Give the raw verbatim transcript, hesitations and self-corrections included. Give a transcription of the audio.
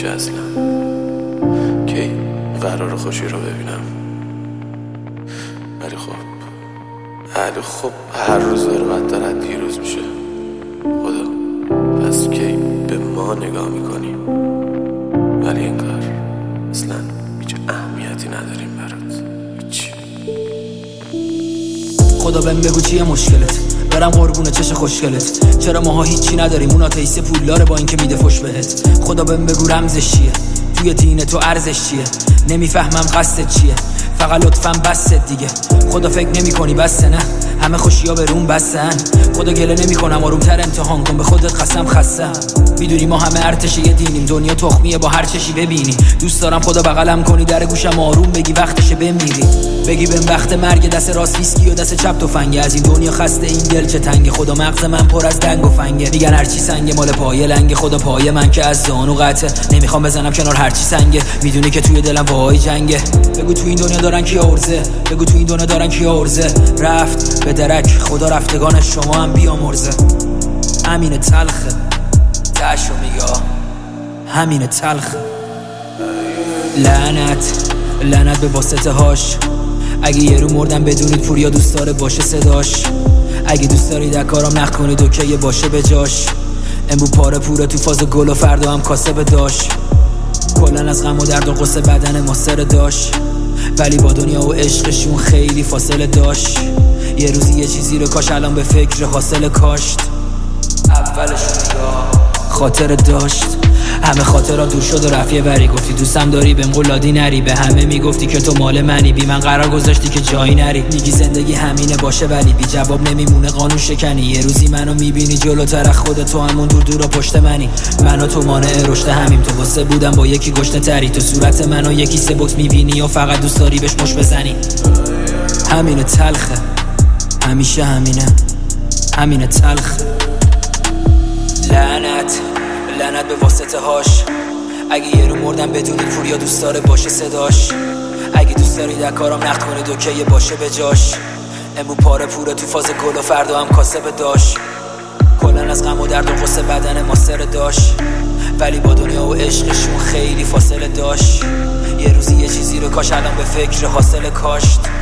میشه اصلا؟ کی قرار خوشی رو ببینم؟ ولی خب ولی خب هر روز داره بدتر از دیروز میشه. خدا پس کی به ما نگاه میکنی؟ ولی این کار اصلا هیچ اهمیتی نداریم برات، هیچ. خدا بهم بگو چیه مشکلت، برم قربون چش خوشگلت. چرا ماها هیچی نداریم، اون آتئیست پولداره با اینکه میده فش بهت. خدا بهم بگو رمزش چیه، توی دین تو ارزش چیه. نمیفهمم قصدت چیه، فقط لطفاً بست دیگه. خدا فکر نمی کنی بسته نه، همه خوشیا به روم بستن. خدا گله نمی کنم آرومتر امتحان کن، به خودت قسم خستم. میدونی ما همه ارتش یه دینیم، دنیا تخمیه با هر چشی ببینی. دوست دارم خدا بغلم کنی، در گوشم آروم بگی وقتشه بمیری. بگی بهم وقت مرگ، دست راست ویسکی و دست چپ تفنگه. از این دنیا خسته این دل چه تنگه، خدا مغز من پر از دنگ و فنگه. میگن هرچی سنگه مال پای لنگه، خدا پای من که از زانو قطعه. نمیخوام بزنم کنار هرچی سنگه، میدونی که توی دلم وای جنگه. بگو تو این دنیا دارن کی ارزه، بگو تو این دنیا دارن کی ارزه. رفت به درک خدا رفتگان شما هم بیامرزه. همین تلخه تاشو میگه، همین تلخه. لعنت لعنت به واسطه هاش. اگه یه رو مردم بدونید پوریا دوست داره باشه صداش. اگه دوست دارید اکارم نخ کنید اوکی باشه به جاش. امرو پاره پوره تو فاز گل و فردا هم کاسه به داش. کلن از غم و درد و قصه بدن ما سر داش، ولی با دنیا و عشقشون خیلی فاصله داشت. یه روزی یه چیزی رو کاش الان به فکر حاصل کاشت. اولشون یا خاطر داشت، همه خاطرها دور شد و رفت یه وری. گفتی دوستم داری بهم قولادی نری، به همه میگفتی که تو مال منی. بی من قرار گذاشتی که جایی نری. میگی زندگی همینه باشه ولی بی جواب نمیمونه قانون شکنی. یه روزی منو میبینی جلوتر از خودت، تو همون دور دور و پشت منی. منو تو مانع رشد همیم، تو واسه بودم با یکی گشنه تری. تو صورت منو یکی سه بوکس میبینی و فقط دوست داری بهش مش بزنی. همینه تلخه، همیشه همینه، همینه تلخه. لعنت لعنت به واسطه هاش. اگه یه رو مردم بدونید پوریا دوست داره باشه صداش. اگه دوست دارید اکارم نقد کنید اوکی باشه به جاش. امرو پاره پوره تو فاز گل و فردا هم کاسه به داش. کلن از غم و درد و قصه بدن ما سر داش، ولی با دنیا و عشقشون خیلی فاصله داشت. یه روزی یه چیزی رو کاش الان به فکر حاصل کاشت.